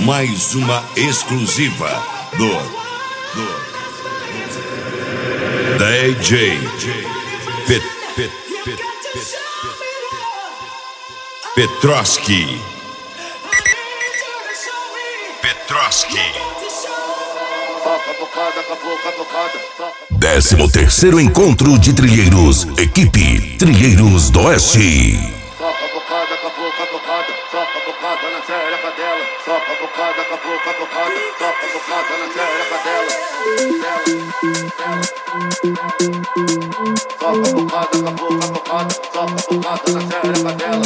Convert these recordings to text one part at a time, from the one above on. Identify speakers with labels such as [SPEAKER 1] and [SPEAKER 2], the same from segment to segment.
[SPEAKER 1] mais uma exclusiva do DJ Petroski. 13º Encontro de Trilheiros, equipe Trilheiros do Oeste.
[SPEAKER 2] Soca a bocada, soca a bocada na xereca dela. Soca a bocada, soca a bocada na xereca dela. Soca a bocada, soca a bocada na xereca dela.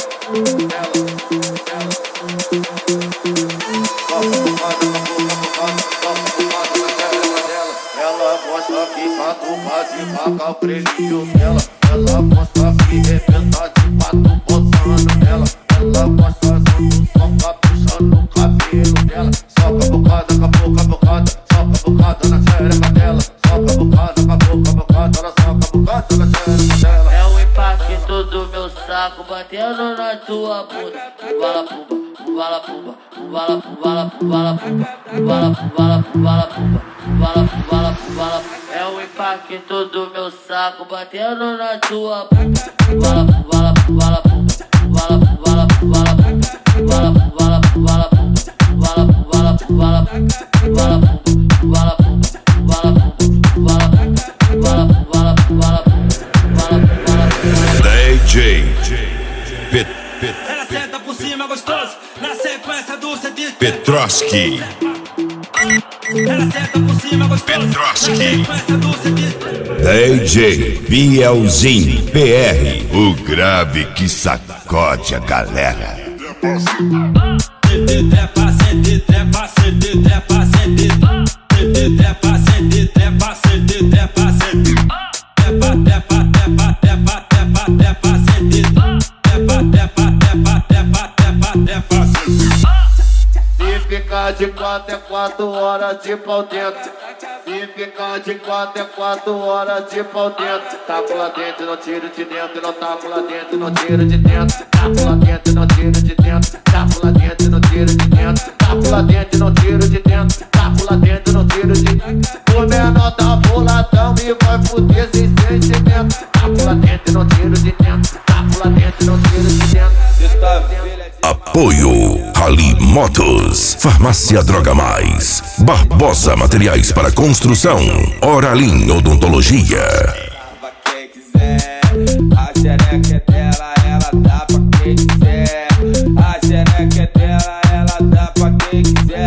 [SPEAKER 2] Ela gosta que catuca devagar o prelinho dela. Ela gosta que arrebenta de quatro posando nela. Ela gosta quando soca puxando o cabelo dela. Soca a bocada, soca a bocada na xereca dela. Soca a bocada, ela soca a bocada na xereca dela.
[SPEAKER 3] É o impacto do meu saco batendo na tua bunda. Bala pumba, bala pumba, bala bala bala pumba, bala bala bala pumba, bala bala bala. É o impacto do meu saco batendo na tua bunda. Bala bala bala pumba, bala bala bala pumba, bala bala bala pumba, bala bala bala pumba, bala bala pumba, bala bala bala bala bala.
[SPEAKER 1] DJ
[SPEAKER 4] Ela senta por cima gostoso, na sequência do CD
[SPEAKER 1] Petroski.
[SPEAKER 4] Ela senta por cima gostoso, na sequência do CD.
[SPEAKER 1] DJ Bielzinho PR, o grave que sacode a galera.
[SPEAKER 4] Trepa, sente, trepa, sente, trepa, sente, trepa, sente, trepa, sente, trepa, sente, trepa, trepa, trepa, trepa, trepa, trepa, sente, trepa, trepa, trepa, trepa, trepa, trepa, sente.
[SPEAKER 2] Se ficar de 4 é 4 horas de pau dentro. Se ficar de 4 é 4 horas de pau dentro. Taco lá dentro, não tiro de dentro. Não taco lá dentro, não tiro de dentro. Taco lá dentro, não tiro de dentro. Taco lá dentro, não tiro de dentro. Taco lá dentro, não tiro de dentro. Taco lá dentro, não tiro de dentro. O menor tá boladão e vai fuder sem sentimento. Taco lá dentro, não tiro de dentro. Taco lá dentro, não tiro de dentro.
[SPEAKER 1] Apoio Rally Motos, Farmácia Droga Mais, Barbosa Materiais para Construção, Oralim Odontologia.
[SPEAKER 5] Quem quiser, a xereca é dela, ela dá pra quem quiser. A xereca é dela, ela dá pra quem quiser.